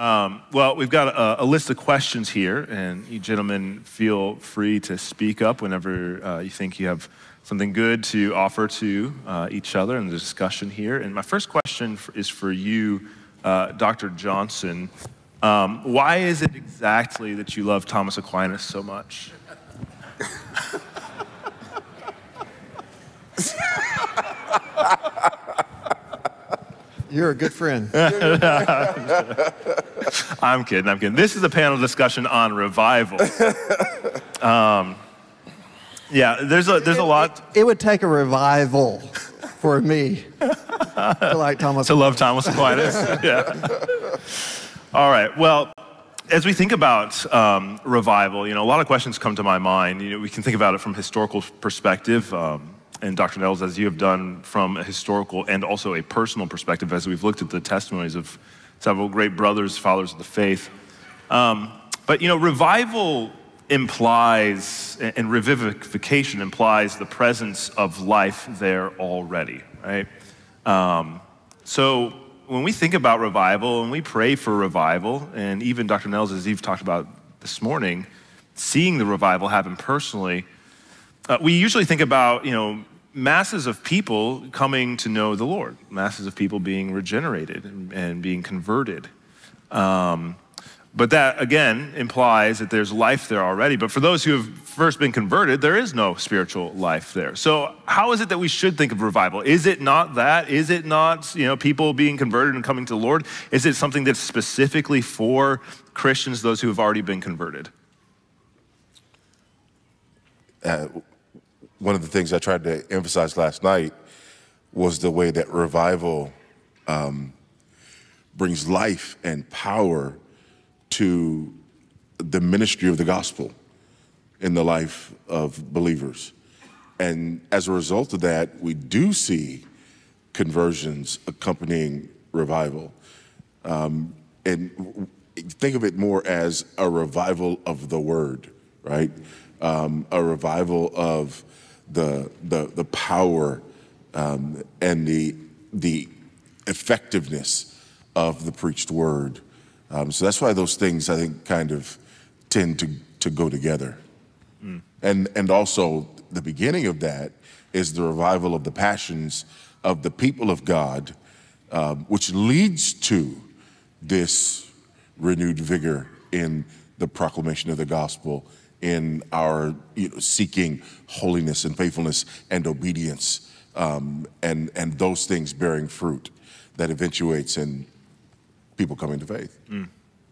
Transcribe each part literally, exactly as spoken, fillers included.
Um, well, we've got a, a list of questions here, and you gentlemen feel free to speak up whenever uh, you think you have something good to offer to uh, each other in the discussion here. And my first question for, is for you, uh, Doctor Johnson. Um, why is it exactly that you love Thomas Aquinas so much? You're a good friend. I'm kidding, I'm kidding. This is a panel discussion on revival. Um, yeah, there's a, there's a lot. It, it would take a revival for me to like Thomas. To love Thomas Aquinas, yeah. All right, well, as we think about um, revival, you know, a lot of questions come to my mind. You know, we can think about it from a historical perspective, um, and Doctor Nettles, as you have done from a historical and also a personal perspective, as we've looked at the testimonies of several great brothers, fathers of the faith. Um, but, you know, revival implies, and revivification implies the presence of life there already, right? Um, so when we think about revival and we pray for revival, and even Doctor Nettles, as you've talked about this morning, seeing the revival happen personally, uh, we usually think about, you know, masses of people coming to know the Lord, masses of people being regenerated and, and being converted. Um, but that, again, implies that there's life there already. But for those who have first been converted, there is no spiritual life there. So how is it that we should think of revival? Is it not that? Is it not, you know, people being converted and coming to the Lord? Is it something that's specifically for Christians, those who have already been converted? Uh, one of the things I tried to emphasize last night was the way that revival um, brings life and power to the ministry of the gospel in the life of believers. And as a result of that, we do see conversions accompanying revival. Um, and think of it more as a revival of the word, right? Um, a revival of the, the, the power um, and the, the effectiveness of the preached word. Um, so that's why those things, I think, kind of tend to, to go together. Mm. And, and also the beginning of that is the revival of the passions of the people of God, um, which leads to this renewed vigor in the proclamation of the gospel, in our you know, seeking holiness and faithfulness and obedience, um, and, and those things bearing fruit that eventuates in people coming to faith. Mm.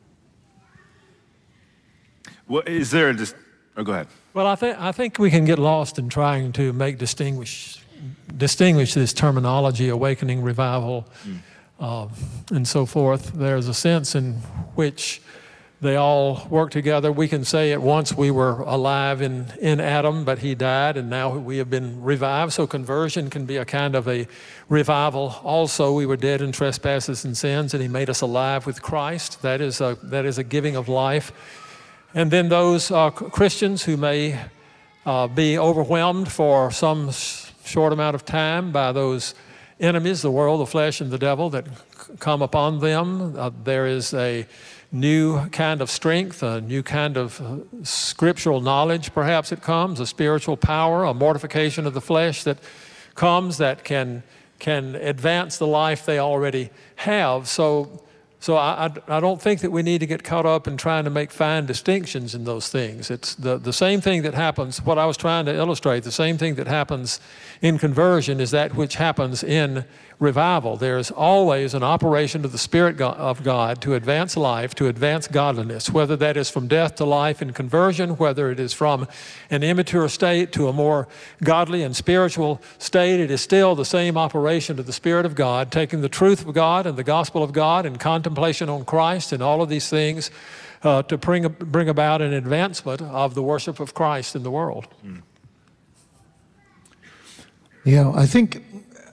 Well, is there a dis- oh, go ahead. Well, I think I think we can get lost in trying to make distinguish distinguish this terminology, awakening, revival, mm. uh, and so forth. There's a sense in which they all work together. We can say at once we were alive in, in Adam, but he died, and now we have been revived. So conversion can be a kind of a revival. Also, we were dead in trespasses and sins, and he made us alive with Christ. That is a, that is a giving of life. And then those uh, Christians who may uh, be overwhelmed for some short amount of time by those enemies, the world, the flesh, and the devil that come upon them, uh, there is a new kind of strength, a new kind of uh, scriptural knowledge, perhaps it comes, a spiritual power, a mortification of the flesh that comes that can can advance the life they already have. So, so I, I, I don't think that we need to get caught up in trying to make fine distinctions in those things. It's the, the same thing that happens, what I was trying to illustrate, the same thing that happens in conversion is that which happens in revival. There's always an operation of the Spirit of God to advance life, to advance godliness, whether that is from death to life in conversion, whether it is from an immature state to a more godly and spiritual state. It is still the same operation of the Spirit of God, taking the truth of God and the gospel of God and contemplation on Christ and all of these things uh, to bring, bring about an advancement of the worship of Christ in the world. Mm. Yeah, I think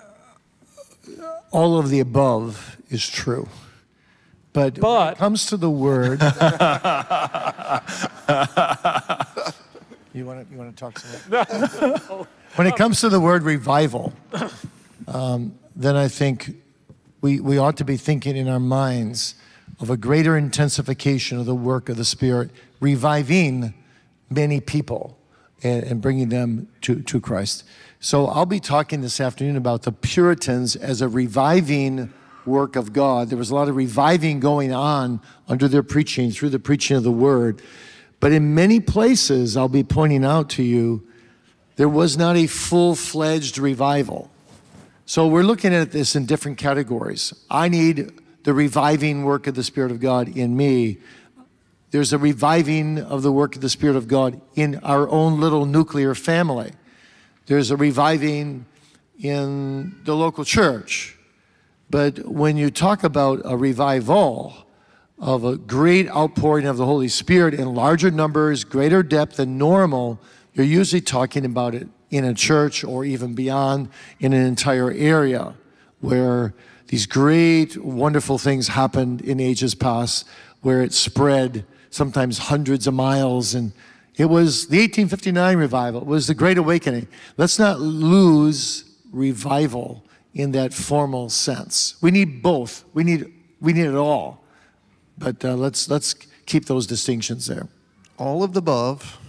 all of the above is true. But, but when it comes to the word... you want to you want to talk to me? When it comes to the word revival, um, then I think we, we ought to be thinking in our minds of a greater intensification of the work of the Spirit, reviving many people and, and bringing them to, to Christ. So I'll be talking this afternoon about the Puritans as a reviving work of God. There was a lot of reviving going on under their preaching, through the preaching of the Word. But in many places, I'll be pointing out to you, there was not a full-fledged revival. So we're looking at this in different categories. I need the reviving work of the Spirit of God in me. There's a reviving of the work of the Spirit of God in our own little nuclear family. There's a reviving in the local church. But when you talk about a revival of a great outpouring of the Holy Spirit in larger numbers, greater depth than normal, you're usually talking about it in a church or even beyond in an entire area where these great, wonderful things happened in ages past, where it spread sometimes hundreds of miles. And it was the eighteen fifty-nine revival. It was the Great Awakening. Let's not lose revival in that formal sense. We need both. We need, we need it all. But uh, let's, let's keep those distinctions there. All of the above.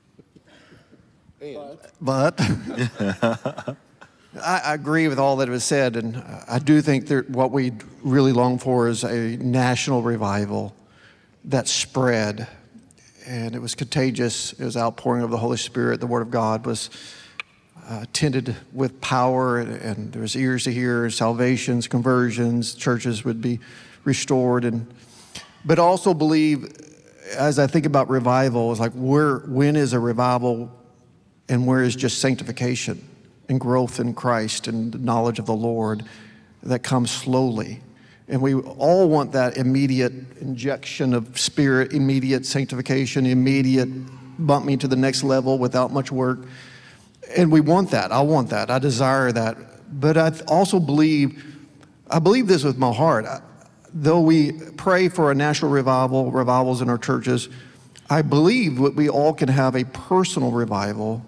But I, I agree with all that was said, and I do think that what we really long for is a national revival that spread, and it was contagious. It was outpouring of the Holy Spirit. The Word of God was uh, tinted with power, and, and there was ears to hear, salvations, conversions, churches would be restored, and but also believe, as I think about revival, it's like where when is a revival? And where is just sanctification and growth in Christ and the knowledge of the Lord that comes slowly. And we all want that immediate injection of Spirit, immediate sanctification, immediate bump me to the next level without much work. And we want that. I want that. I desire that. But I also believe, I believe this with my heart. I, though we pray for a national revival, revivals in our churches, I believe that we all can have a personal revival.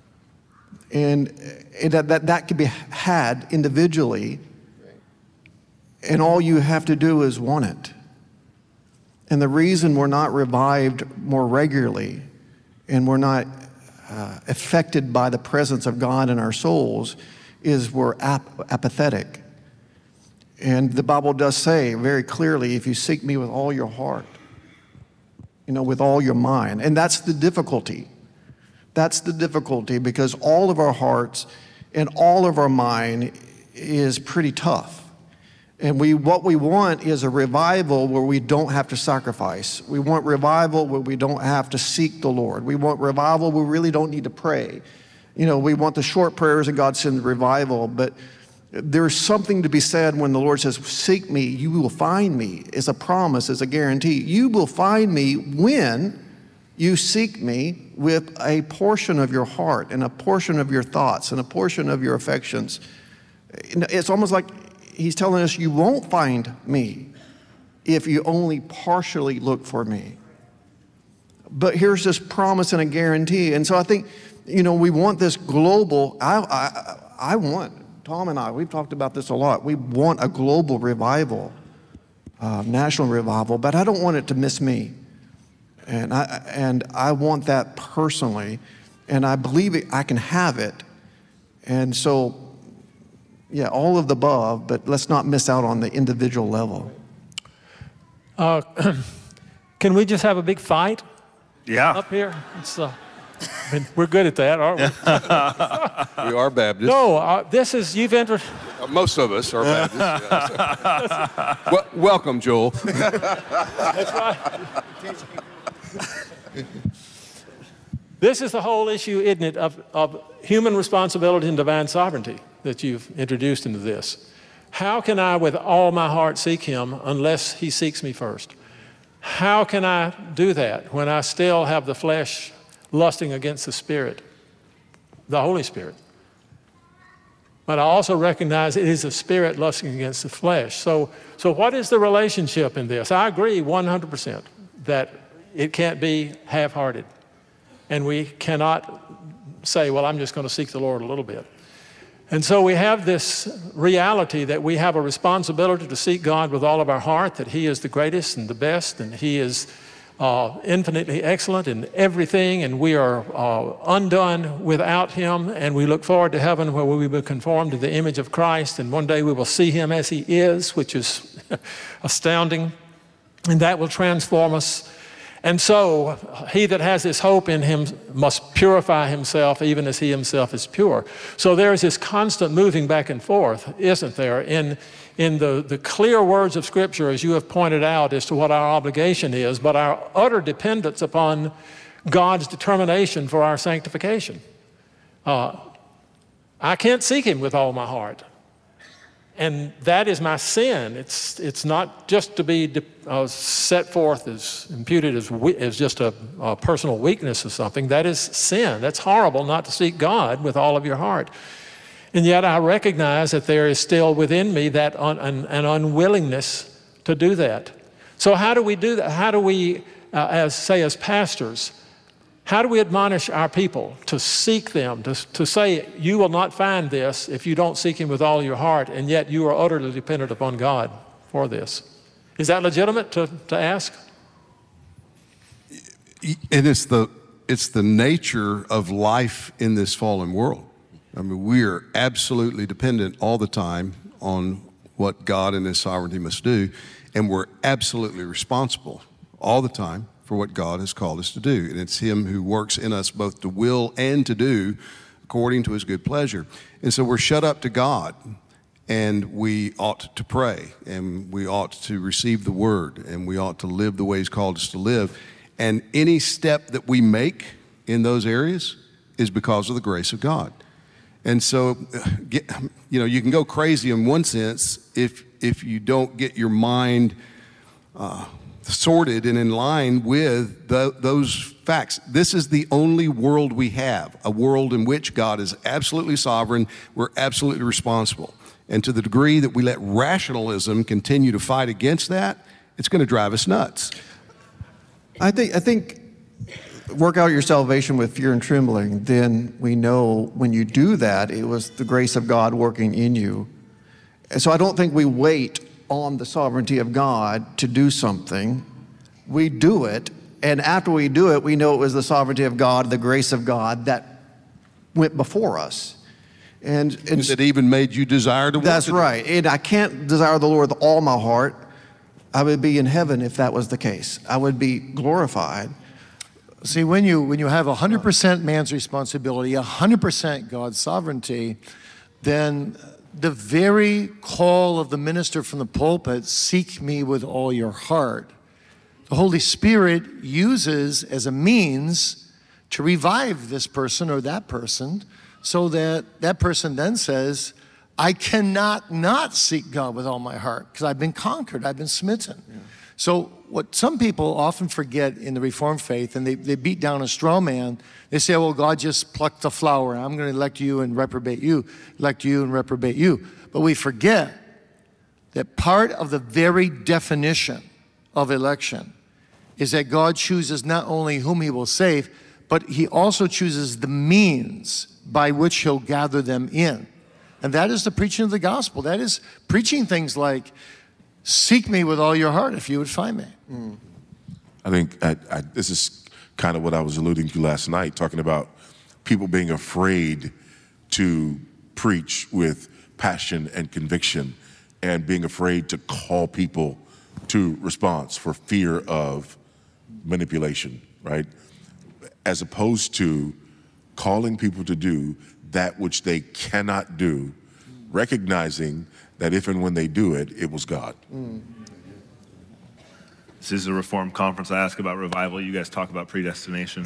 And that, that, that can be had individually, and all you have to do is want it. And the reason we're not revived more regularly and we're not uh, affected by the presence of God in our souls is we're ap- apathetic. And the Bible does say very clearly, if you seek me with all your heart, you know, with all your mind. And that's the difficulty. That's the difficulty, because all of our hearts and all of our mind is pretty tough. And we, what we want is a revival where we don't have to sacrifice. We want revival where we don't have to seek the Lord. We want revival where we really don't need to pray. You know, we want the short prayers and God sends revival, but there's something to be said when the Lord says, seek me, you will find me. It's a promise, it's a guarantee. You will find me when you seek me with a portion of your heart and a portion of your thoughts and a portion of your affections. It's almost like he's telling us you won't find me if you only partially look for me. But here's this promise and a guarantee. And so I think, you know, we want this global, I, I, I want, Tom and I, we've talked about this a lot. We want a global revival, uh, national revival, but I don't want it to miss me. And I, and I want that personally, and I believe it, I can have it. And so, yeah, all of the above, but let's not miss out on the individual level. Uh, can we just have a big fight Yeah. up here? It's, uh, I mean, we're good at that, aren't we? We are Baptists. No, uh, this is, you've entered. Uh, Most of us are Baptists. Yes. well, welcome, Joel. That's right. This is the whole issue, isn't it, of, of human responsibility and divine sovereignty that you've introduced into this. How can I with all my heart seek him unless he seeks me first? How can I do that when I still have the flesh lusting against the Spirit, the Holy Spirit? But I also recognize it is the Spirit lusting against the flesh. So, so what is the relationship in this? I agree one hundred percent that it can't be half-hearted. And we cannot say, well, I'm just going to seek the Lord a little bit. And so we have this reality that we have a responsibility to seek God with all of our heart, that He is the greatest and the best, and He is uh, infinitely excellent in everything, and we are uh, undone without Him, and we look forward to heaven where we will be conformed to the image of Christ, and one day we will see Him as He is, which is astounding, and that will transform us. And so he that has this hope in him must purify himself even as he himself is pure. So there is this constant moving back and forth, isn't there, in, in the, the clear words of Scripture, as you have pointed out, as to what our obligation is, but our utter dependence upon God's determination for our sanctification. Uh, I can't seek Him with all my heart. And that is my sin. It's, it's not just to be uh, set forth as imputed as, as just a, a personal weakness or something. That is sin. That's horrible not to seek God with all of your heart. And yet I recognize that there is still within me that un, an, an unwillingness to do that. So how do we do that? How do we, uh, as say as pastors, how do we admonish our people to seek them, to, to say, you will not find this if you don't seek Him with all your heart, and yet you are utterly dependent upon God for this? Is that legitimate to, to ask? And it's the, it's the nature of life in this fallen world. I mean, we are absolutely dependent all the time on what God in His sovereignty must do, and we're absolutely responsible all the time for what God has called us to do. And it's Him who works in us both to will and to do according to His good pleasure. And so we're shut up to God, and we ought to pray, and we ought to receive the Word, and we ought to live the way He's called us to live. And any step that we make in those areas is because of the grace of God. And so, you know, you can go crazy in one sense if, if you don't get your mind uh, sorted and in line with the, those facts. This is the only world we have, a world in which God is absolutely sovereign. We're absolutely responsible. And to the degree that we let rationalism continue to fight against that, it's going to drive us nuts. I think, I think work out your salvation with fear and trembling, then we know when you do that, it was the grace of God working in you. And so I don't think we wait on the sovereignty of God to do something. We do it, and after we do it, we know it was the sovereignty of God, the grace of God that went before us. And, and that even made you desire to work. That's right. And I can't desire the Lord with all my heart. I would be in heaven if that was the case. I would be glorified. See, when you, when you have one hundred percent man's responsibility, one hundred percent God's sovereignty, then the very call of the minister from the pulpit, seek me with all your heart, the Holy Spirit uses as a means to revive this person or that person, so that that person then says, I cannot not seek God with all my heart because I've been conquered, I've been smitten. Yeah. So what some people often forget in the Reformed faith, and they, they beat down a straw man, they say, well, God just plucked the flower. I'm going to elect you and reprobate you, elect you and reprobate you. But we forget that part of the very definition of election is that God chooses not only whom He will save, but He also chooses the means by which He'll gather them in. And that is the preaching of the gospel. That is preaching things like, seek me with all your heart if you would find me. Mm. I think I, I, this is kind of what I was alluding to last night, talking about people being afraid to preach with passion and conviction and being afraid to call people to response for fear of manipulation, right? As opposed to calling people to do that which they cannot do, recognizing that if and when they do it, it was God. Mm. This is a Reformed conference. I ask about revival. You guys talk about predestination.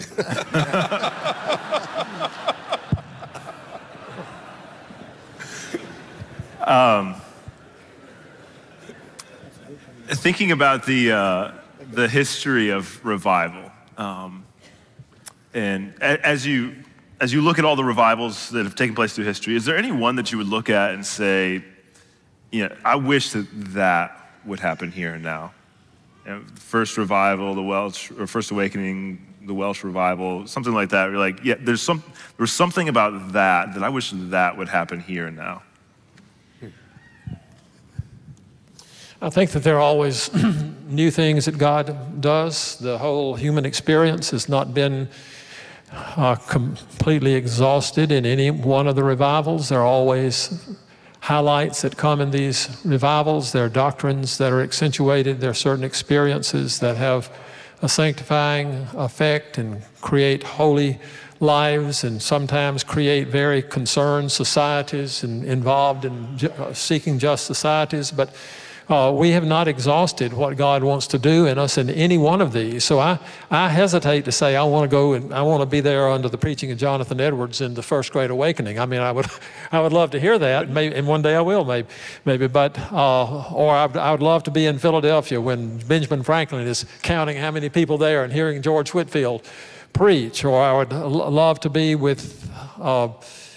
um, thinking about the, uh, the history of revival, um, and as you, as you look at all the revivals that have taken place through history, is there any one that you would look at and say, you know, I wish that that would happen here and now? You know, first revival, the Welsh, or First Awakening, the Welsh revival, something like that. You're like, yeah, there's some, there's something about that that I wish that would happen here and now. I think that there are always new things that God does. The whole human experience has not been uh, completely exhausted in any one of the revivals. There are always highlights that come in these revivals. There are doctrines that are accentuated. There are certain experiences that have a sanctifying effect and create holy lives, and sometimes create very concerned societies and involved in ju- seeking just societies. But Uh, we have not exhausted what God wants to do in us in any one of these. So I, I hesitate to say I want to go and I want to be there under the preaching of Jonathan Edwards in the First Great Awakening. I mean, I would, I would love to hear that, maybe, and one day I will, maybe, maybe. But uh, or I would, I would love to be in Philadelphia when Benjamin Franklin is counting how many people there and hearing George Whitefield preach. Or I would l- love to be with uh,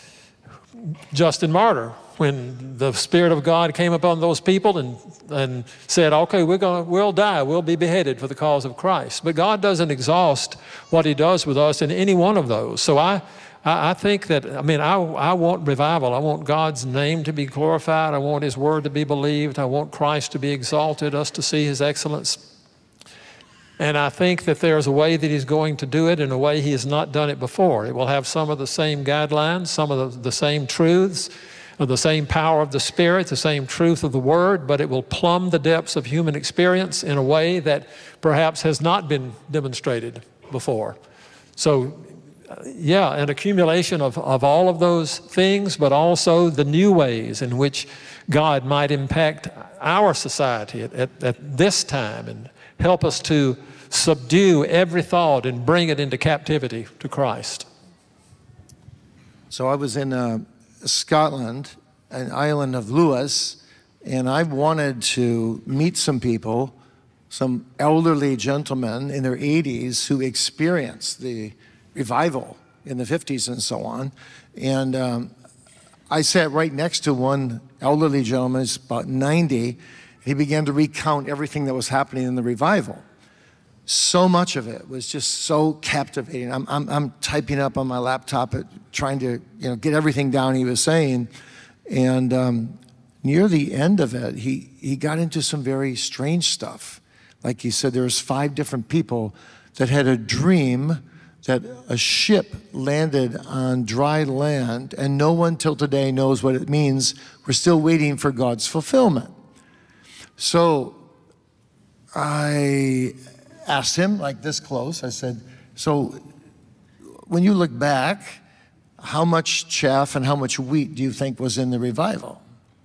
Justin Martyr when the Spirit of God came upon those people and, and said, okay, we're gonna, we'll die, we'll be beheaded for the cause of Christ. But God doesn't exhaust what he does with us in any one of those. So I, I, I think that, I mean, I, I want revival. I want God's name to be glorified. I want his word to be believed. I want Christ to be exalted, us to see his excellence. And I think that there's a way that he's going to do it in a way he has not done it before. It will have some of the same guidelines, some of the, the same truths, of the same power of the Spirit, the same truth of the Word, but it will plumb the depths of human experience in a way that perhaps has not been demonstrated before. So, yeah, an accumulation of, of all of those things, but also the new ways in which God might impact our society at, at, at this time and help us to subdue every thought and bring it into captivity to Christ. So I was in uh, Scotland, an island of Lewis, and I wanted to meet some people, some elderly gentlemen in their eighties who experienced the revival in the fifties and so on. And um, I sat right next to one elderly gentleman, he's about ninety. He began to recount everything that was happening in the revival. So much of it was just so captivating. I'm, I'm, I'm typing up on my laptop, at, trying to you know get everything down he was saying. And um, near the end of it, he, he got into some very strange stuff. Like he said, there was five different people that had a dream that a ship landed on dry land, and no one till today knows what it means. We're still waiting for God's fulfillment. So I asked him, like this close, I said, so when you look back, how much chaff and how much wheat do you think was in the revival?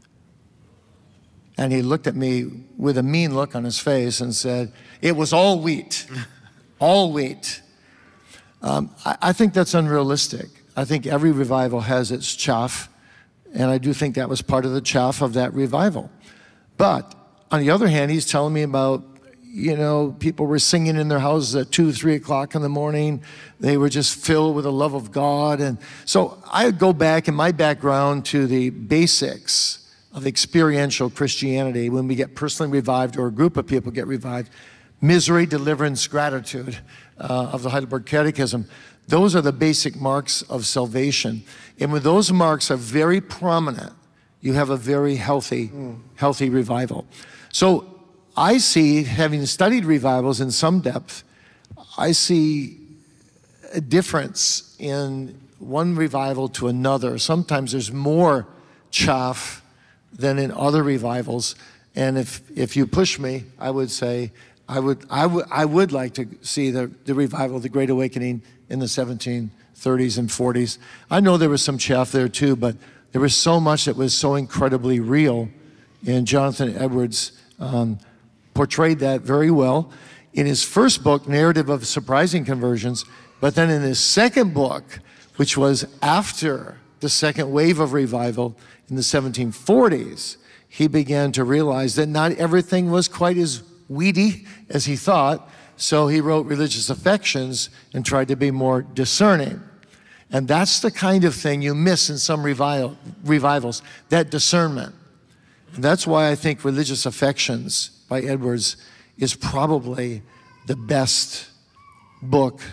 And he looked at me with a mean look on his face and said, it was all wheat, all wheat. Um, I, I think that's unrealistic. I think every revival has its chaff, and I do think that was part of the chaff of that revival. But on the other hand, he's telling me about, you know, people were singing in their houses at two, three o'clock in the morning. They were just filled with the love of God. And so I go back in my background to the basics of experiential Christianity when we get personally revived or a group of people get revived. Misery, deliverance, gratitude uh, of the Heidelberg Catechism. Those are the basic marks of salvation. And when those marks are very prominent, you have a very healthy, mm. healthy revival. So I see, having studied revivals in some depth, I see a difference in one revival to another. Sometimes there's more chaff than in other revivals. And if, if you push me, I would say, I would, I would, I would like to see the, the revival of the Great Awakening in the seventeen thirties and forties. I know there was some chaff there too, but there was so much that was so incredibly real. And Jonathan Edwards um, portrayed that very well in his first book, Narrative of Surprising Conversions, but then in his second book, which was after the second wave of revival in the seventeen forties, he began to realize that not everything was quite as weedy as he thought, so he wrote Religious Affections and tried to be more discerning. And that's the kind of thing you miss in some revival, revivals, that discernment. And that's why I think Religious Affections by Edwards is probably the best book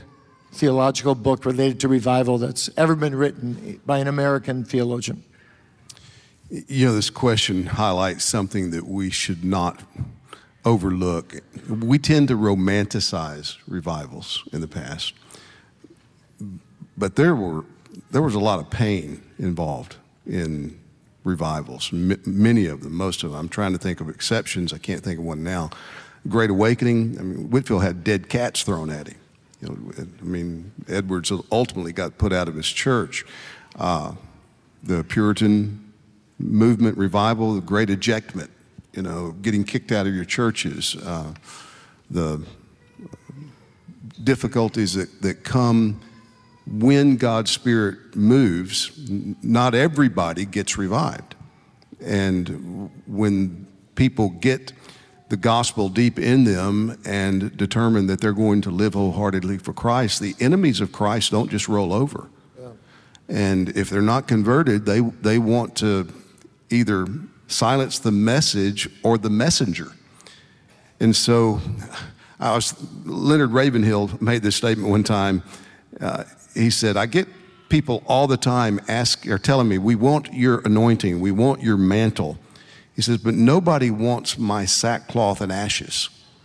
theological book related to revival that's ever been written by an American theologian. You know, this question highlights something that we should not overlook. We tend to romanticize revivals in the past, but there were there was a lot of pain involved in revivals. M- many of them, most of them. I'm trying to think of exceptions. I can't think of one now. Great Awakening. I mean, Whitefield had dead cats thrown at him. You know, I mean, Edwards ultimately got put out of his church. Uh, the Puritan movement revival, the Great Ejectment, you know, getting kicked out of your churches, uh, the difficulties that, that come when God's Spirit moves. Not everybody gets revived. And when people get the gospel deep in them and determine that they're going to live wholeheartedly for Christ, the enemies of Christ don't just roll over. Yeah. And if they're not converted, they, they want to either silence the message or the messenger. And so I was, Leonard Ravenhill made this statement one time. Uh, he said, I get people all the time ask or telling me, we want your anointing, we want your mantle. He says, but nobody wants my sackcloth and ashes.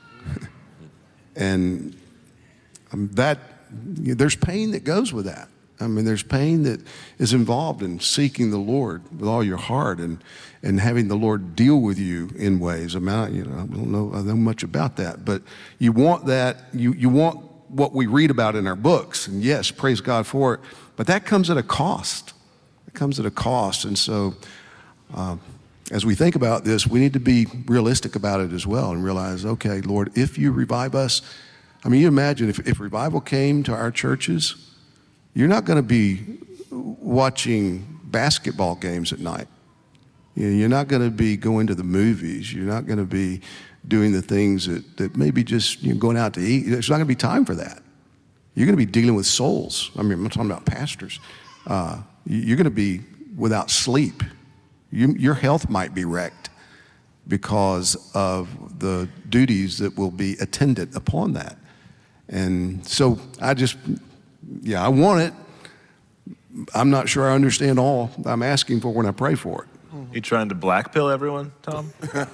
And that, there's pain that goes with that. I mean, there's pain that is involved in seeking the Lord with all your heart and, and having the Lord deal with you in ways. I mean, I, you know, I don't know, I don't know much about that, but you want that, you, you want what we read about in our books. And yes, praise God for it, but that comes at a cost. It comes at a cost. And so uh, as we think about this, we need to be realistic about it as well and realize, okay, Lord, if you revive us, I mean, you imagine if, if revival came to our churches, you're not going to be watching basketball games at night. You're not going to be going to the movies. You're not going to be doing the things that, that maybe just you know, going out to eat. There's not going to be time for that. You're going to be dealing with souls. I mean, I'm talking about pastors. Uh, you're going to be without sleep. You, your health might be wrecked because of the duties that will be attendant upon that. And so I just... Yeah, I want it. I'm not sure I understand all I'm asking for when I pray for it. You trying to black pill everyone, Tom?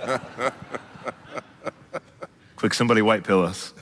Quick, somebody white pill us.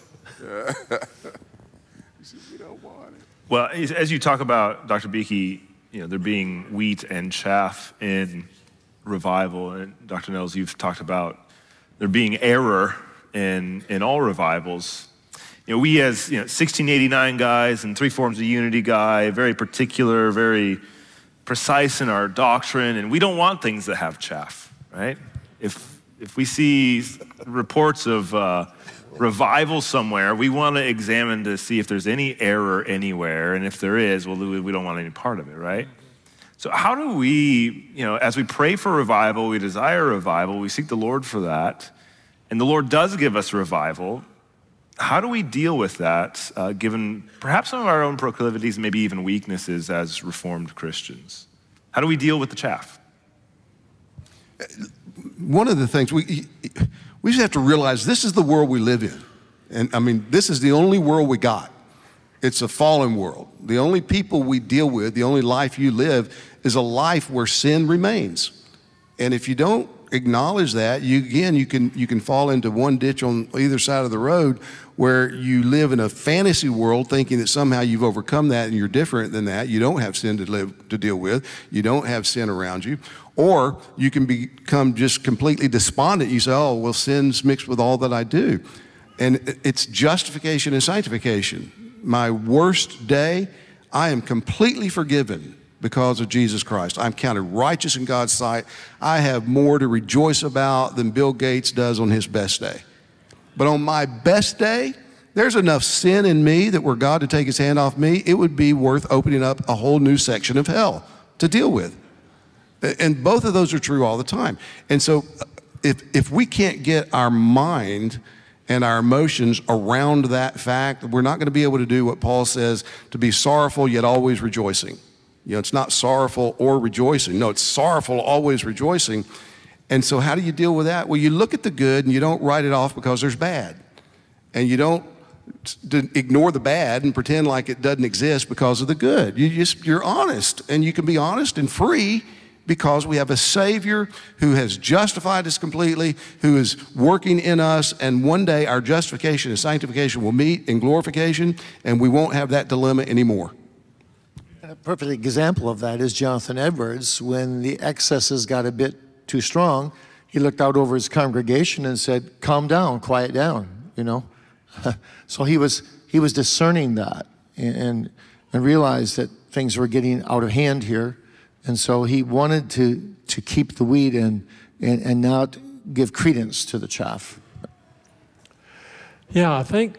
We don't want it. Well, as you talk about, Doctor Beeke, you know, there being wheat and chaff in revival, and Doctor Nels, you've talked about there being error in in all revivals. You know, we as you know, sixteen eighty-nine guys and Three Forms of Unity guy, very particular, very precise in our doctrine, and we don't want things that have chaff, right? If if we see reports of uh, revival somewhere, we want to examine to see if there's any error anywhere, and if there is, well, we don't want any part of it, right? So how do we, you know, as we pray for revival, we desire revival, we seek the Lord for that, and the Lord does give us revival. How do we deal with that, uh, given perhaps some of our own proclivities, maybe even weaknesses as Reformed Christians? How do we deal with the chaff? One of the things, we, we just have to realize this is the world we live in. And I mean, this is the only world we got. It's a fallen world. The only people we deal with, the only life you live is a life where sin remains. And if you don't acknowledge that, you again, you can you can fall into one ditch on either side of the road where you live in a fantasy world thinking that somehow you've overcome that and you're different than that. You don't have sin to live to deal with. You don't have sin around you. Or you can become just completely despondent. You say, oh, well, sin's mixed with all that I do. And it's justification and sanctification. My worst day, I am completely forgiven because of Jesus Christ. I'm counted righteous in God's sight. I have more to rejoice about than Bill Gates does on his best day. But on my best day, there's enough sin in me that were God to take his hand off me, it would be worth opening up a whole new section of hell to deal with. And both of those are true all the time. And so if, if we can't get our mind and our emotions around that fact, we're not going to be able to do what Paul says, to be sorrowful yet always rejoicing. You know, it's not sorrowful or rejoicing. No, it's sorrowful, always rejoicing. And so how do you deal with that? Well, you look at the good and you don't write it off because there's bad. And you don't to ignore the bad and pretend like it doesn't exist because of the good. You just, you're honest, and you can be honest and free because we have a Savior who has justified us completely, who is working in us, and one day our justification and sanctification will meet in glorification, and we won't have that dilemma anymore. A perfect example of that is Jonathan Edwards. When the excesses got a bit too strong, he looked out over his congregation and said, calm down, quiet down, you know. So he was, he was discerning that and, and realized that things were getting out of hand here. And so he wanted to, to keep the wheat and, and, and not give credence to the chaff. Yeah, I think,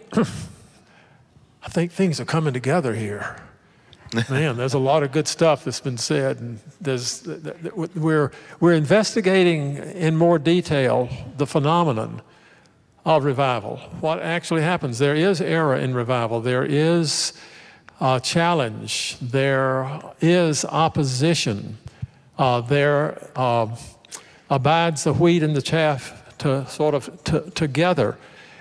I think things are coming together here. Man, there's a lot of good stuff that's been said. And there's, we're, we're investigating in more detail the phenomenon of revival. What actually happens? There is error in revival. There is Uh, challenge, there is opposition, uh, there uh, abides the wheat and the chaff to sort of to, together.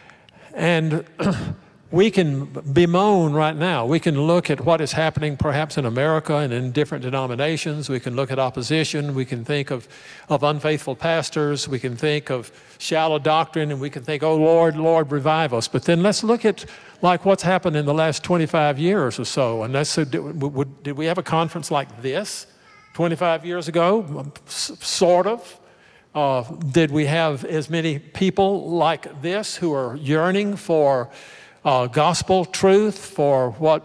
And we can bemoan right now. We can look at what is happening perhaps in America and in different denominations. We can look at opposition. We can think of, of unfaithful pastors. We can think of shallow doctrine, and we can think, oh, Lord, Lord, revive us. But then let's look at like what's happened in the last twenty-five years or so. And that's, so did, would, did we have a conference like this twenty-five years ago? S- sort of. Uh, did we have as many people like this who are yearning for uh, gospel truth, for what,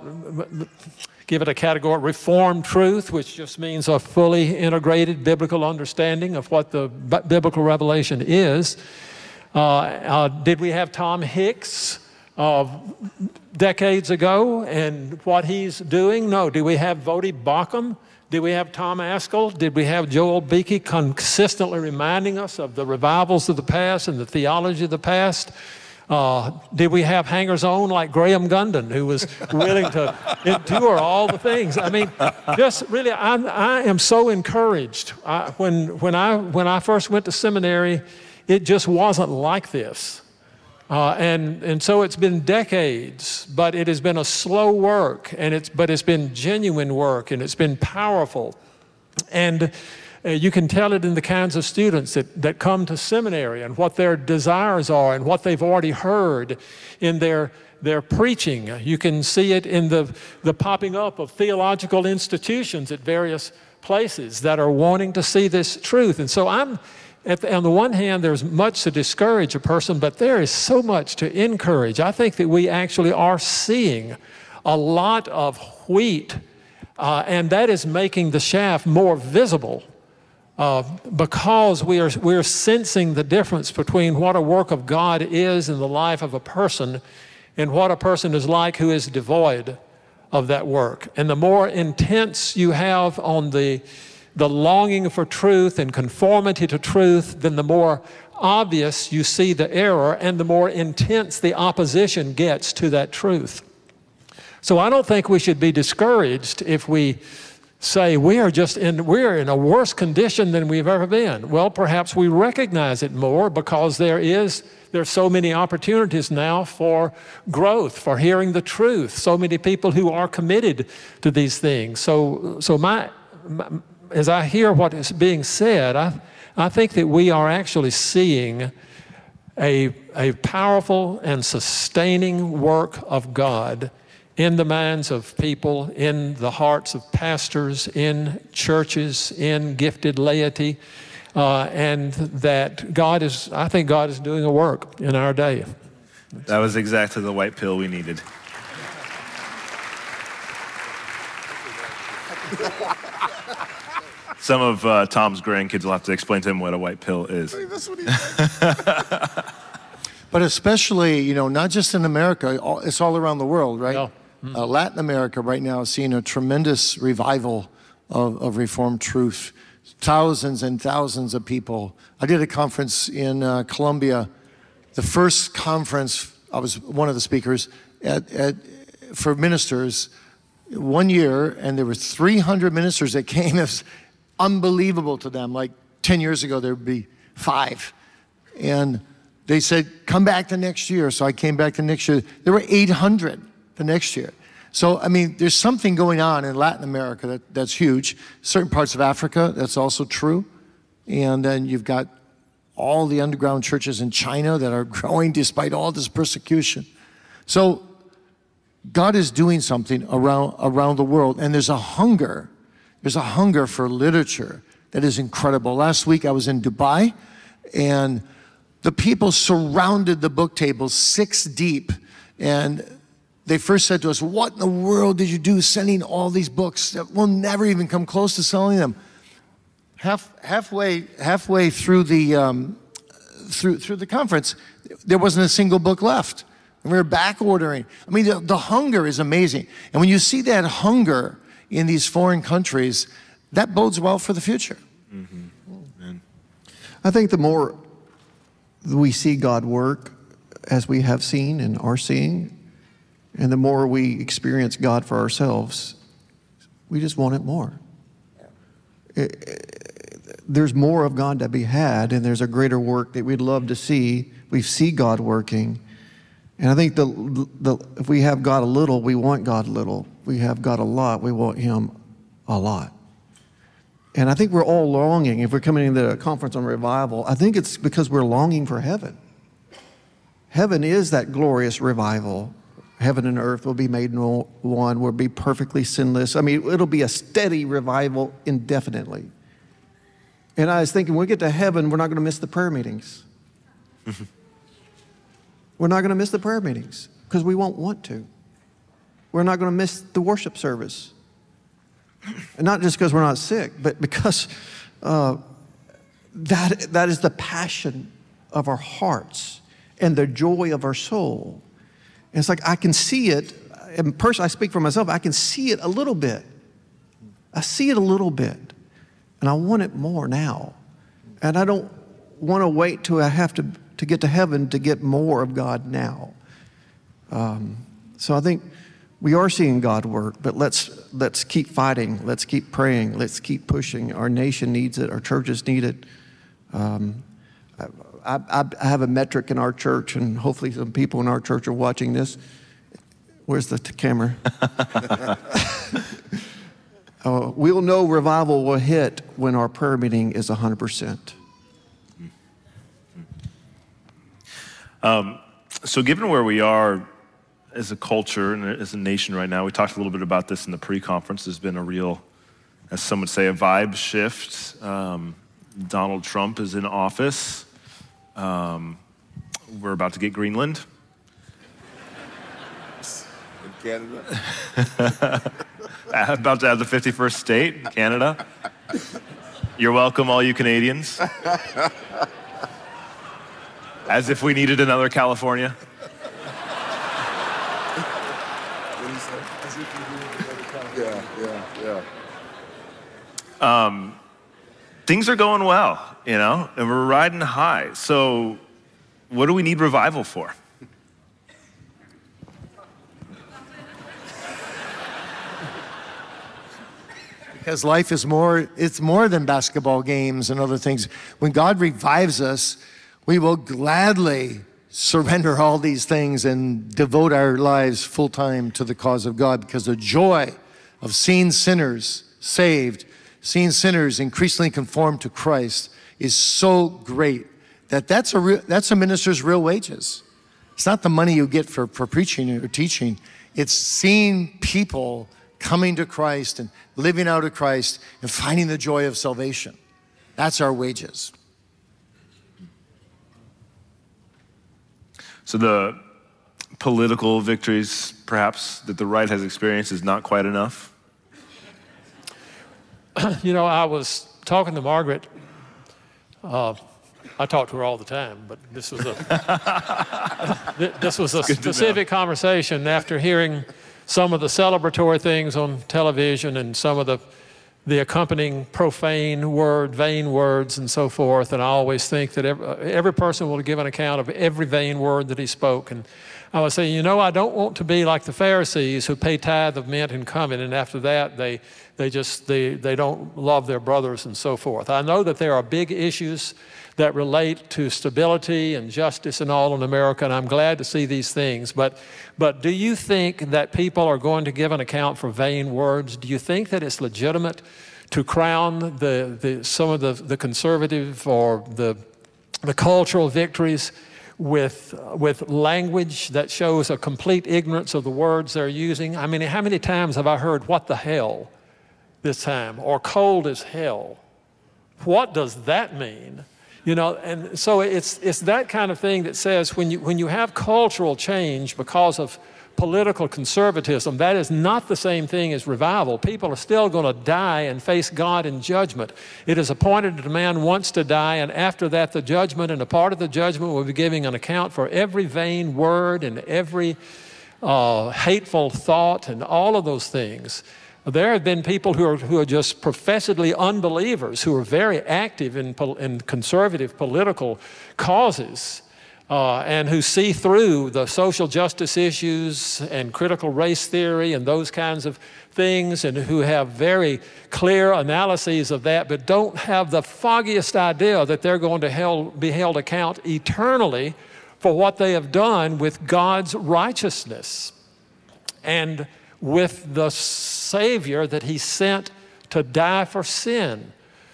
give it a category, reformed truth, which just means a fully integrated biblical understanding of what the b- biblical revelation is? Uh, uh, did we have Tom Hicks Uh, decades ago and what he's doing? No. Did we have Vodi Bakum? Did we have Tom Askell? Did we have Joel Beakey consistently reminding us of the revivals of the past and the theology of the past? Uh, did we have hangers-on like Graham Gundon, who was willing to endure all the things? I mean, just really, I'm, I am so encouraged. I, when, when, I, when I first went to seminary, it just wasn't like this. Uh, and, and so it's been decades, but it has been a slow work, and it's, but it's been genuine work, and it's been powerful. And uh, you can tell it in the kinds of students that, that come to seminary and what their desires are and what they've already heard in their, their preaching. You can see it in the, the popping up of theological institutions at various places that are wanting to see this truth. And so I'm At the, on the one hand, there's much to discourage a person, but there is so much to encourage. I think that we actually are seeing a lot of wheat, uh, and that is making the chaff more visible uh, because we are, we are sensing the difference between what a work of God is in the life of a person and what a person is like who is devoid of that work. And the more intense you have on the the longing for truth and conformity to truth, then the more obvious you see the error and the more intense the opposition gets to that truth. So I don't think we should be discouraged if we say we are just in, we're in a worse condition than we've ever been. Well, perhaps we recognize it more because there is, there's so many opportunities now for growth, for hearing the truth. So many people who are committed to these things. So, so my, my as I hear what is being said, I, I think that we are actually seeing a, a powerful and sustaining work of God in the minds of people, in the hearts of pastors, in churches, in gifted laity, uh, and that God is, I think God is doing a work in our day. That was exactly the white pill we needed. Some of uh, Tom's grandkids will have to explain to him what a white pill is. That's what he said. But especially, you know, not just in America, it's all around the world, right? Yeah. Mm-hmm. Uh, Latin America right now is seeing a tremendous revival of, of Reformed truth. Thousands and thousands of people. I did a conference in uh, Colombia. The first conference, I was one of the speakers, at, at, for ministers, one year, and there were three hundred ministers that came. It was unbelievable to them. Like ten years ago, there would be five. And They said, come back the next year. So I came back the next year. There were eight hundred the next year. So, I mean, there's something going on in Latin America that, that's huge. Certain parts of Africa, that's also true. And then you've got all the underground churches in China that are growing despite all this persecution. So God is doing something around, around the world. And there's a hunger. There's a hunger for literature that is incredible. Last week I was in Dubai, and the people surrounded the book table six deep. And they first said to us, what in the world did you do sending all these books that will never even come close to selling them? Half, halfway, halfway through the, um, through, through the conference, there wasn't a single book left. And we were back ordering. I mean, the, the hunger is amazing. And when you see that hunger in these foreign countries, that bodes well for the future. Mm-hmm. I think the more we see God work, as we have seen and are seeing, and the more we experience God for ourselves, we just want it more. It, it, there's more of God to be had, and there's a greater work that we'd love to see. We see God working. And I think the, the, if we have God a little, we want God a little. If we have God a lot, we want Him a lot. And I think we're all longing, if we're coming into a conference on revival, I think it's because we're longing for heaven. Heaven is that glorious revival. Heaven and earth will be made one. We'll be perfectly sinless. I mean, it'll be a steady revival indefinitely. And I was thinking, when we get to heaven, we're not going to miss the prayer meetings. We're not going to miss the prayer meetings because we won't want to. We're not going to miss the worship service. And not just because we're not sick, but because uh, that, that is the passion of our hearts and the joy of our soul. And it's like I can see it, and personally I speak for myself, I can see it a little bit. I see it a little bit, and I want it more now. And I don't want to wait till I have to, to get to heaven to get more of God now. Um, so I think we are seeing God work, but let's, let's keep fighting. Let's keep praying. Let's keep pushing. Our nation needs it. Our churches need it. Um, I, I, I have a metric in our church, and hopefully some people in our church are watching this. Where's the t- camera? uh, we'll know revival will hit when our prayer meeting is one hundred percent. Um, so given where we are as a culture and as a nation right now, we talked a little bit about this in the pre-conference. There's been a real, as some would say, a vibe shift. Um, Donald Trump is in office. Um, we're about to get Greenland. In Canada. About to have the fifty-first state, Canada. You're welcome, all you Canadians. As if we needed another California. Yeah, yeah, yeah. Um, things are going well, you know, and we're riding high. So what do we need revival for? Because life is more, it's more than basketball games and other things. When God revives us, we will gladly surrender all these things and devote our lives full time to the cause of God, because the joy of seeing sinners saved, seeing sinners increasingly conformed to Christ is so great that that's a, real, that's a minister's real wages. It's not the money you get for, for preaching or teaching. It's seeing people coming to Christ and living out of Christ and finding the joy of salvation. That's our wages. So the political victories, perhaps, that the right has experienced is not quite enough? You know, I was talking to Margaret. Uh, I talk to her all the time, but this was a this was a specific conversation after hearing some of the celebratory things on television and some of the the accompanying profane word, vain words and so forth. And I always think that every, every person will give an account of every vain word that he spoke. And I was saying, you know, I don't want to be like the Pharisees who pay tithe of mint and cumin, and after that they they just they they don't love their brothers and so forth. I know that there are big issues that relate to stability and justice and all in America, and I'm glad to see these things. But but do you think that people are going to give an account for vain words? Do you think that it's legitimate to crown the, the some of the, the conservative or the the cultural victories with with language that shows a complete ignorance of the words they're using? I mean, how many times have I heard "what the hell" this time, or "cold as hell"? What does that mean? You know, and so it's it's that kind of thing that says when you when you have cultural change because of political conservatism, that is not the same thing as revival. People are still going to die and face God in judgment. It is appointed that a man wants to die, and after that the judgment, and a part of the judgment will be giving an account for every vain word and every uh, hateful thought and all of those things. There have been people who are, who are just professedly unbelievers who are very active in, in conservative political causes, uh, and who see through the social justice issues and critical race theory and those kinds of things, and who have very clear analyses of that, but don't have the foggiest idea that they're going to held, be held account eternally for what they have done with God's righteousness and with the Savior that He sent to die for sin.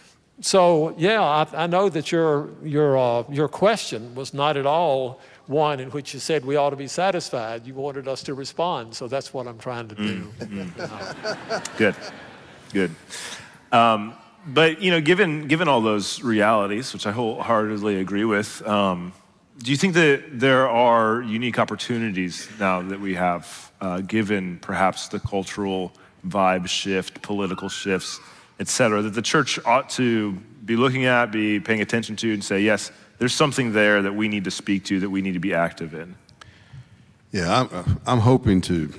So, yeah, I, I know that your, your, uh, your question was not at all one in which you said we ought to be satisfied. You wanted us to respond, so that's what I'm trying to do. Mm-hmm. Good, good. Um, but, you know, given, given all those realities, which I wholeheartedly agree with, um, do you think that there are unique opportunities now that we have, uh, given perhaps the cultural vibe shift, political shifts, et cetera, that the church ought to be looking at, be paying attention to, and say, yes, there's something there that we need to speak to, that we need to be active in? Yeah, I'm, I'm hoping to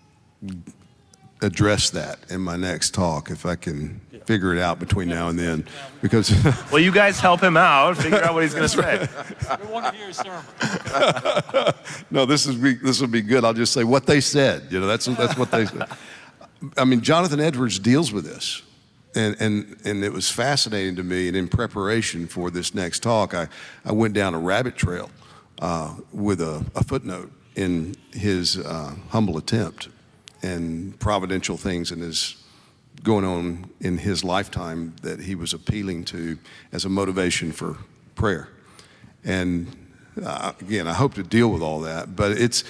address that in my next talk, if I can figure it out between now and then, because well, you guys help him out, figure out what he's going to say. We want to hear his sermon. No, this is be, this will be good. I'll just say what they said. You know, that's that's what they said. I mean, Jonathan Edwards deals with this, and and and it was fascinating to me. And in preparation for this next talk, I I went down a rabbit trail uh, with a, a footnote in his uh, humble attempt and providential things in his going on in his lifetime that he was appealing to as a motivation for prayer. And uh, again, I hope to deal with all that, but it's,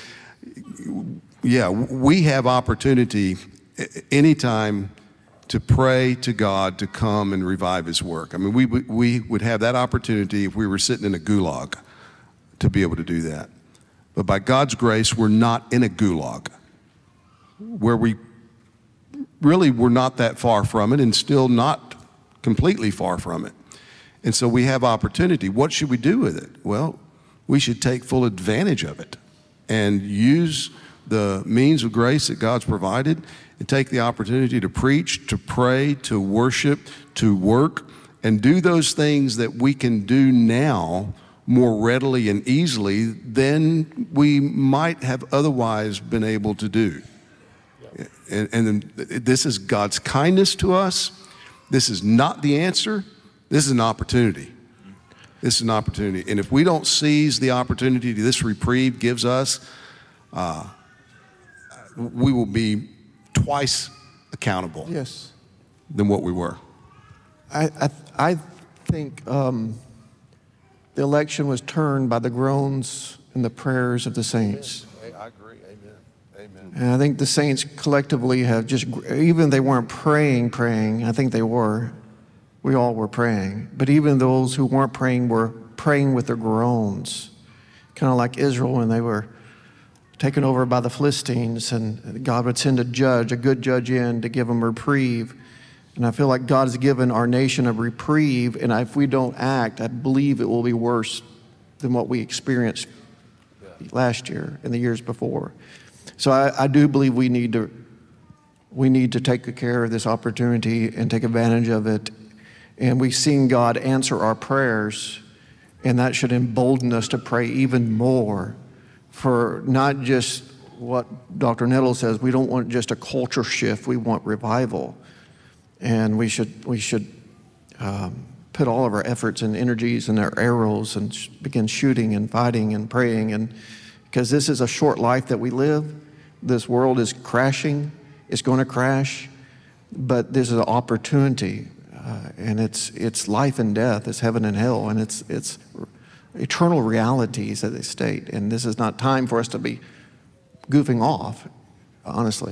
yeah, we have opportunity anytime to pray to God to come and revive His work. I mean, we, we would have that opportunity if we were sitting in a gulag to be able to do that. But by God's grace, we're not in a gulag where we really we're not that far from it and still not completely far from it. And so we have opportunity. What should we do with it? Well, we should take full advantage of it and use the means of grace that God's provided and take the opportunity to preach, to pray, to worship, to work, and do those things that we can do now more readily and easily than we might have otherwise been able to do. And, and this is God's kindness to us. This is not the answer. This is an opportunity. This is an opportunity. And if we don't seize the opportunity this reprieve gives us, uh, we will be twice accountable Yes. than what we were. I, I, I think um, the election was turned by the groans and the prayers of the saints. I agree. Amen. Amen. And I think the saints collectively have just, even if they weren't praying, praying, I think they were. We all were praying. But even those who weren't praying were praying with their groans, kind of like Israel when they were taken over by the Philistines, and God would send a judge, a good judge in to give them reprieve. And I feel like God has given our nation a reprieve, and if we don't act, I believe it will be worse than what we experienced last year and the years before. So I, I do believe we need to we need to take care of this opportunity and take advantage of it. And we've seen God answer our prayers, and that should embolden us to pray even more for not just what Doctor Nettle says. We don't want just a culture shift. We want revival. And we should, we should um, put all of our efforts and energies and our arrows and sh- begin shooting and fighting and praying. And because this is a short life that we live. This world is crashing. It's going to crash. But this is an opportunity. Uh, and it's it's life and death. It's heaven and hell. And it's it's eternal realities at this state. And this is not time for us to be goofing off, honestly.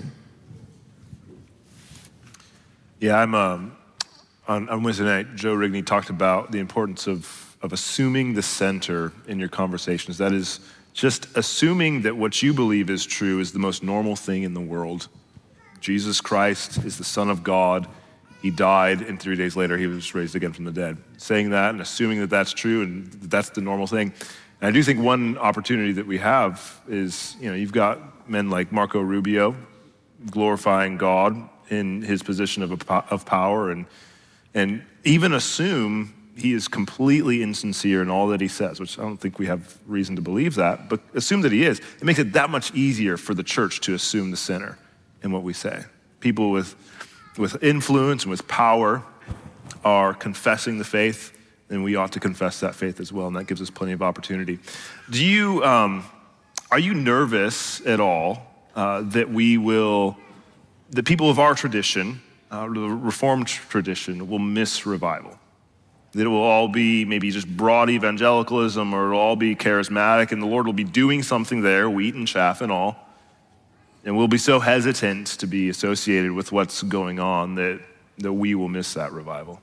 Yeah, I'm um, on, on Wednesday night, Joe Rigney talked about the importance of, of assuming the center in your conversations. That is just assuming that what you believe is true is the most normal thing in the world. Jesus Christ is the Son of God. He died, and three days later, he was raised again from the dead. Saying that and assuming that that's true and that that's the normal thing. And I do think one opportunity that we have is, you know, you've got men like Marco Rubio glorifying God in his position of, a, of power, and and even assume he is completely insincere in all that he says, which I don't think we have reason to believe that, but assume that he is. It makes it that much easier for the church to assume the center in what we say. People with, with influence and with power are confessing the faith, and we ought to confess that faith as well, and that gives us plenty of opportunity. Do you, um, are you nervous at all uh, that we will, the people of our tradition, uh, the Reformed tradition, will miss revival? That it will all be maybe just broad evangelicalism, or it'll all be charismatic, and the Lord will be doing something there, wheat and chaff and all, and we'll be so hesitant to be associated with what's going on that, that we will miss that revival.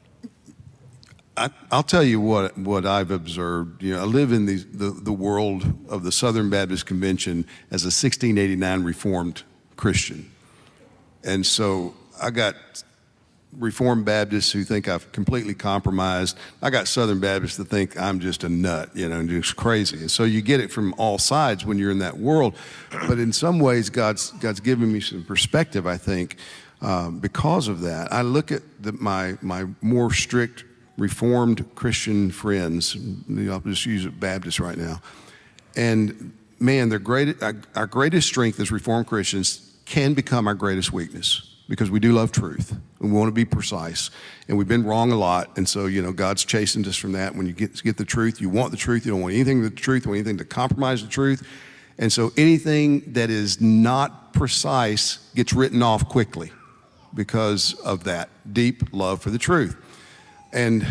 I, I'll tell you what what I've observed. You know, I live in the, the, the world of the Southern Baptist Convention as a sixteen eighty-nine Reformed Christian. And so I got Reformed Baptists who think I've completely compromised. I got Southern Baptists that think I'm just a nut, you know, and just crazy. And so you get it from all sides when you're in that world. But in some ways, God's God's given me some perspective, I think, um, because of that. I look at the, my my more strict Reformed Christian friends. I'll just use it Baptist right now. And man, their great, our greatest strength as Reformed Christians can become our greatest weakness, because we do love truth and we want to be precise, and we've been wrong a lot. And so, you know, God's chastened us from that. When you get, get the truth, you want the truth. You don't want anything with the truth. You want anything to compromise the truth. And so anything that is not precise gets written off quickly because of that deep love for the truth. And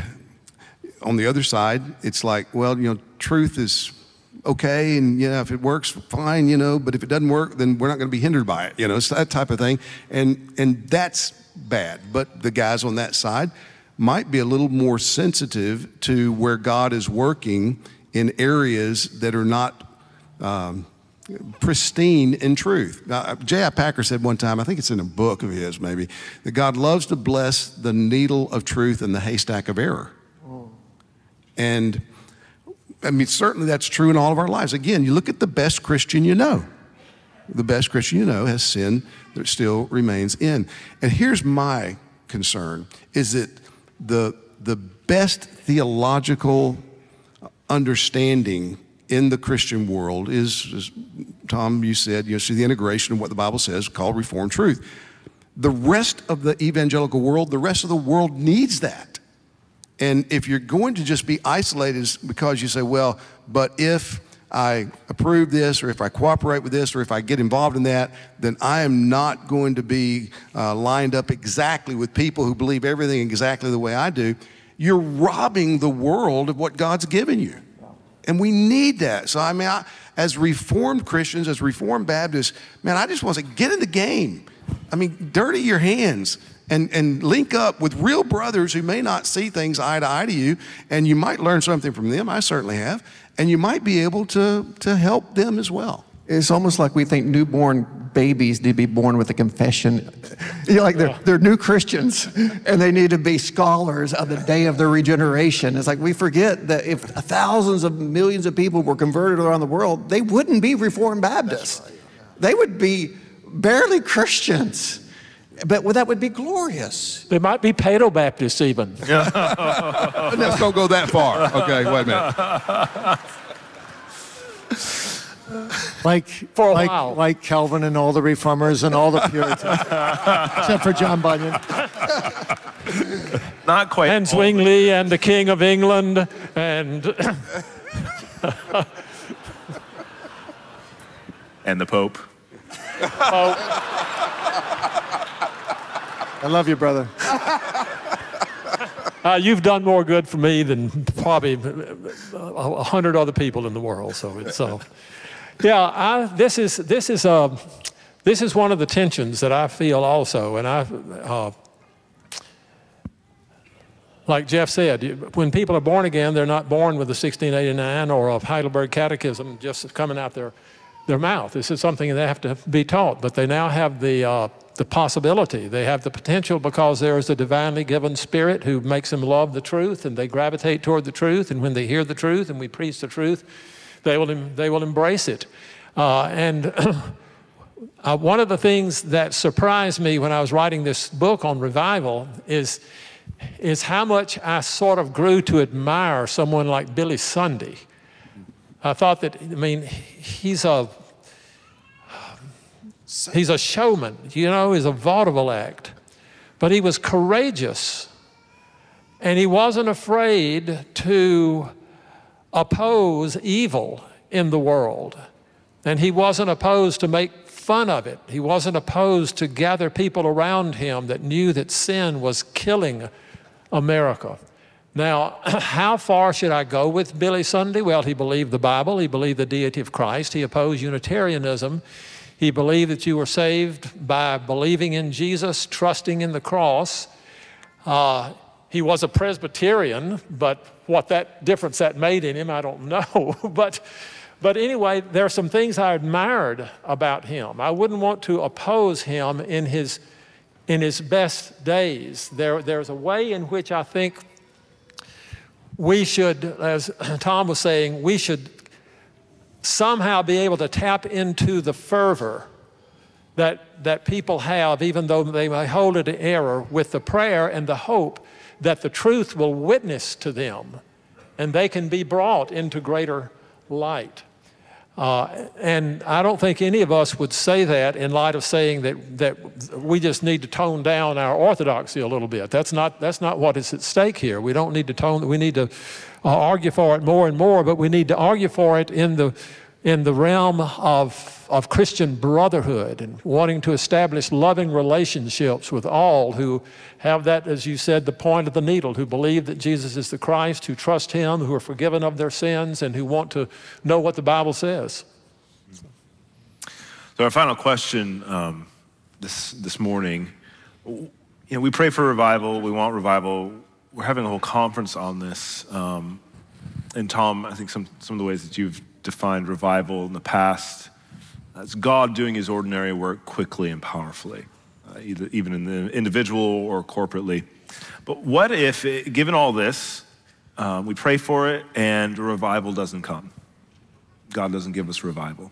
on the other side, it's like, well, you know, truth is okay, and yeah, if it works, fine, you know, but if it doesn't work, then we're not going to be hindered by it, you know, it's that type of thing. And and that's bad. But the guys on that side might be a little more sensitive to where God is working in areas that are not um, pristine in truth. Now, J I Packer said one time, I think it's in a book of his maybe, that God loves to bless the needle of truth and the haystack of error. Oh. And I mean, certainly that's true in all of our lives. Again, you look at the best Christian you know. The best Christian you know has sin that still remains in. And here's my concern, is that the, the best theological understanding in the Christian world is, as Tom, you said, you know, see the integration of what the Bible says called Reformed truth. The rest of the evangelical world, the rest of the world needs that. And if you're going to just be isolated because you say, well, but if I approve this, or if I cooperate with this, or if I get involved in that, then I am not going to be uh, lined up exactly with people who believe everything exactly the way I do, you're robbing the world of what God's given you. And we need that. So, I mean, I, as Reformed Christians, as Reformed Baptists, man, I just want to say, get in the game. I mean, dirty your hands. And, and link up with real brothers who may not see things eye to eye to you, and you might learn something from them. I certainly have. And you might be able to, to help them as well. It's almost like we think newborn babies need to be born with a confession. You know, like they're, they're new Christians, and they need to be scholars of the day of their regeneration. It's like we forget that if thousands of millions of people were converted around the world, they wouldn't be Reformed Baptists. Right. They would be barely Christians. But well, that would be glorious. They might be Paedo-Baptists even. Let's don't go that far. Okay, wait a minute. Like, For a like, while. like Calvin and all the reformers and all the Puritans, except for John Bunyan. Not quite. And Zwingli and the King of England and And the Pope. I love you, brother. Uh, you've done more good for me than probably a, a hundred other people in the world. So it's uh, yeah. I, this is this is uh, this is one of the tensions that I feel also, and I, uh, like Jeff said, when people are born again, they're not born with a sixteen eighty-nine or a Heidelberg Catechism just coming out their their mouth. This is something they have to be taught, but they now have the. Uh, the possibility. They have the potential because there is a divinely given spirit who makes them love the truth, and they gravitate toward the truth, and when they hear the truth and we preach the truth, they will, they will embrace it. Uh, and uh, one of the things that surprised me when I was writing this book on revival is, is how much I sort of grew to admire someone like Billy Sunday. I thought that, I mean, he's a He's a showman, you know, he's a vaudeville act. But he was courageous, and he wasn't afraid to oppose evil in the world. And he wasn't opposed to make fun of it. He wasn't opposed to gather people around him that knew that sin was killing America. Now, how far should I go with Billy Sunday? Well, he believed the Bible, he believed the deity of Christ, he opposed Unitarianism. He believed that you were saved by believing in Jesus, trusting in the cross. Uh, he was a Presbyterian, but what that difference that made in him, I don't know. but, but anyway, there are some things I admired about him. I wouldn't want to oppose him in his, in his best days. There, there's a way in which I think we should, as Tom was saying, we should somehow be able to tap into the fervor that, that people have, even though they may hold it in error, with the prayer and the hope that the truth will witness to them and they can be brought into greater light. Uh, and I don't think any of us would say that in light of saying that, that we just need to tone down our orthodoxy a little bit. That's not, that's not what is at stake here. We don't need to tone, we need to uh, argue for it more and more, but we need to argue for it in the, in the realm of, of Christian brotherhood and wanting to establish loving relationships with all who have that, as you said, the point of the needle, who believe that Jesus is the Christ, who trust him, who are forgiven of their sins, and who want to know what the Bible says. So our final question um, this, this morning, you know, we pray for revival, we want revival. We're having a whole conference on this. Um, and Tom, I think some, some of the ways that you've defined revival in the past, it's God doing his ordinary work quickly and powerfully, uh, either, even in the individual or corporately. But what if, it, given all this, um, we pray for it and revival doesn't come? God doesn't give us revival.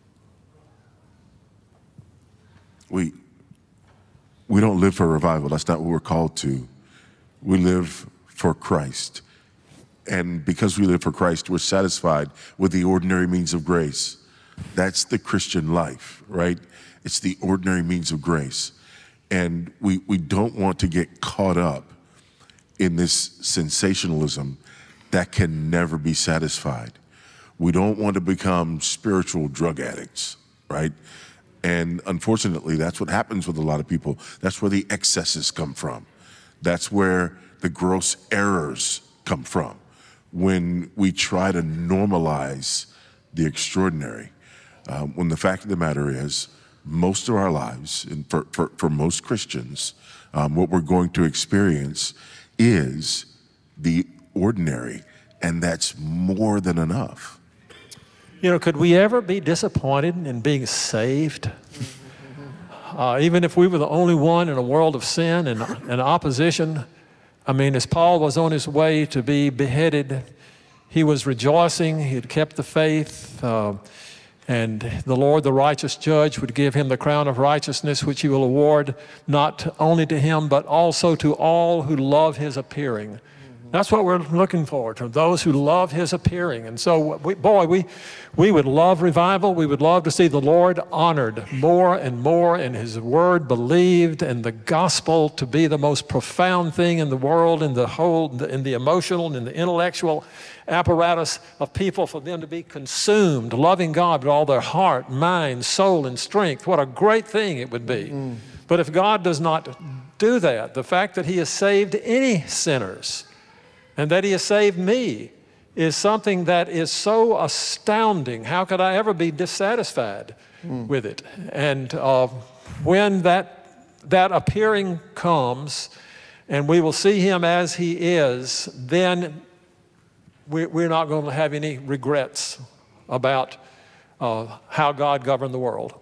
We, we don't live for revival. That's not what we're called to. We live for Christ. And because we live for Christ, we're satisfied with the ordinary means of grace. That's the Christian life, right? It's the ordinary means of grace. And we, we don't want to get caught up in this sensationalism that can never be satisfied. We don't want to become spiritual drug addicts, right? And unfortunately, that's what happens with a lot of people. That's where the excesses come from. That's where the gross errors come from, when we try to normalize the extraordinary. Um, when the fact of the matter is, most of our lives, and for, for, for most Christians, um, what we're going to experience is the ordinary, and that's more than enough. You know, could we ever be disappointed in being saved? Uh, even if we were the only one in a world of sin and, and opposition. I mean, as Paul was on his way to be beheaded, he was rejoicing, he had kept the faith, uh, and the Lord, the righteous judge, would give him the crown of righteousness, which he will award not only to him, but also to all who love his appearing. That's what we're looking for, to those who love his appearing. And so, we, boy, we, we would love revival. We would love to see the Lord honored more and more, and his word believed, and the gospel to be the most profound thing in the world, in the whole, in the emotional and in the intellectual apparatus of people, for them to be consumed, loving God with all their heart, mind, soul, and strength. What a great thing it would be. Mm. But if God does not do that, the fact that he has saved any sinners, and that he has saved me, is something that is so astounding. How could I ever be dissatisfied mm. with it? And uh, when that, that appearing comes, and we will see him as he is, then we, we're not going to have any regrets about uh, how God governed the world.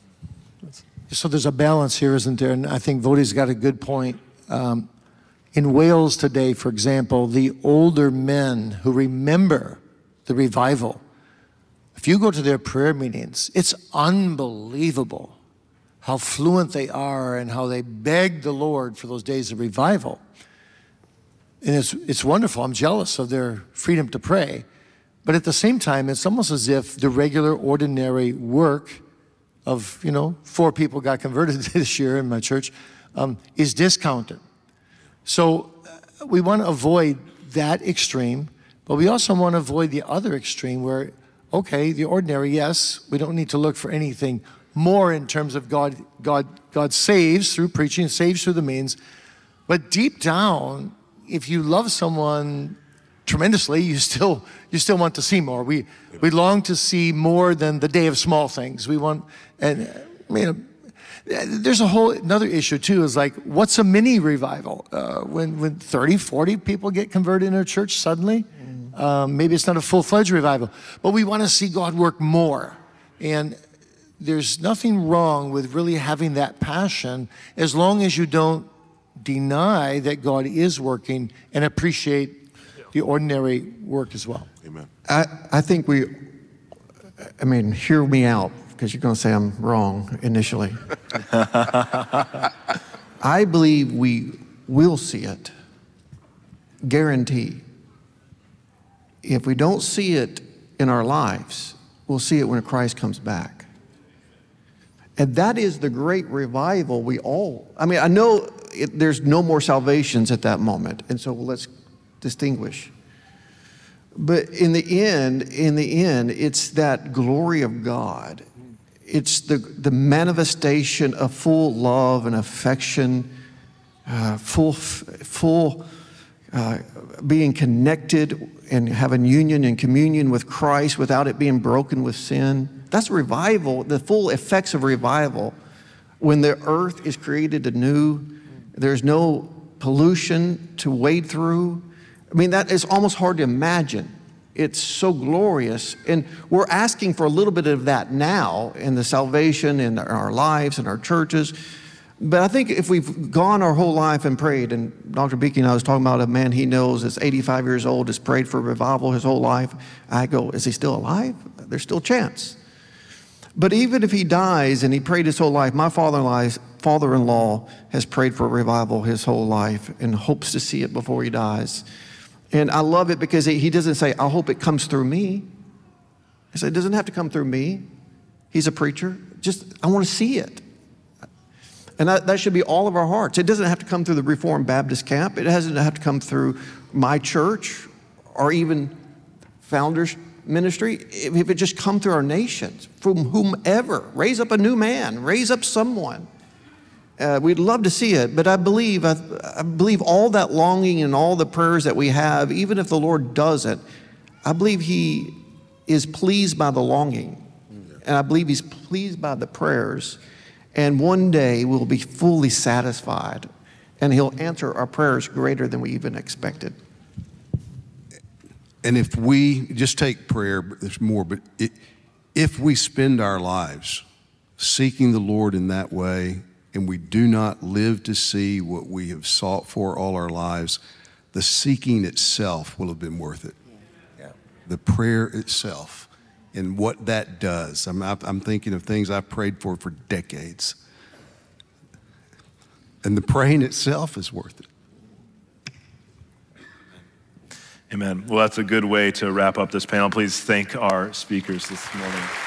So there's a balance here, isn't there? And I think Vodi's got a good point. Um, In Wales today, for example, the older men who remember the revival, if you go to their prayer meetings, it's unbelievable how fluent they are and how they beg the Lord for those days of revival. And it's, it's wonderful. I'm jealous of their freedom to pray. But at the same time, it's almost as if the regular, ordinary work of, you know, four people got converted this year in my church um, is discounted. So uh, we want to avoid that extreme, but we also want to avoid the other extreme where, okay, the ordinary, yes, we don't need to look for anything more in terms of God, God, God saves through preaching, saves through the means, but deep down, if you love someone tremendously, you still, you still want to see more. We, we long to see more than the day of small things. We want, and I mean, there's a whole another issue too, is like, what's a mini revival? Uh, when, when thirty, forty people get converted in our church suddenly, mm. um, maybe it's not a full-fledged revival, but we want to see God work more. And there's nothing wrong with really having that passion as long as you don't deny that God is working and appreciate the ordinary work as well. Amen. I, I think we, I mean, hear me out, because you're going to say I'm wrong initially. I believe we will see it, guarantee. If we don't see it in our lives, we'll see it when Christ comes back. And that is the great revival we all, I mean, I know it, there's no more salvations at that moment, and so let's distinguish. But in the end, in the end, it's that glory of God. It's the, the manifestation of full love and affection, uh, full, full uh, being connected and having union and communion with Christ without it being broken with sin. That's revival, the full effects of revival. When the earth is created anew, there's no pollution to wade through. I mean, that is almost hard to imagine. It's so glorious. And we're asking for a little bit of that now in the salvation in our lives and our churches. But I think if we've gone our whole life and prayed, and Doctor Beaky and I was talking about a man he knows is eighty-five years old, has prayed for revival his whole life. I go, is he still alive? There's still a chance. But even if he dies and he prayed his whole life, my father-in-law father-in-law has prayed for revival his whole life and hopes to see it before he dies. And I love it because he doesn't say, I hope it comes through me. He said, it doesn't have to come through me. He's a preacher. Just, I want to see it. And that, that should be all of our hearts. It doesn't have to come through the Reformed Baptist camp. It doesn't have to come through my church or even Founders Ministry. If, if it just come through our nations, from whomever, raise up a new man, raise up someone. Uh, we'd love to see it, but I believe, I, I believe all that longing and all the prayers that we have, even if the Lord doesn't, I believe he is pleased by the longing. And I believe he's pleased by the prayers. And one day we'll be fully satisfied and he'll answer our prayers greater than we even expected. And if we just take prayer, there's more, but it, if we spend our lives seeking the Lord in that way, and we do not live to see what we have sought for all our lives, the seeking itself will have been worth it. Yeah. The prayer itself and what that does. I'm, I'm thinking of things I've prayed for for decades. And the praying itself is worth it. Amen. Well, that's a good way to wrap up this panel. Please thank our speakers this morning.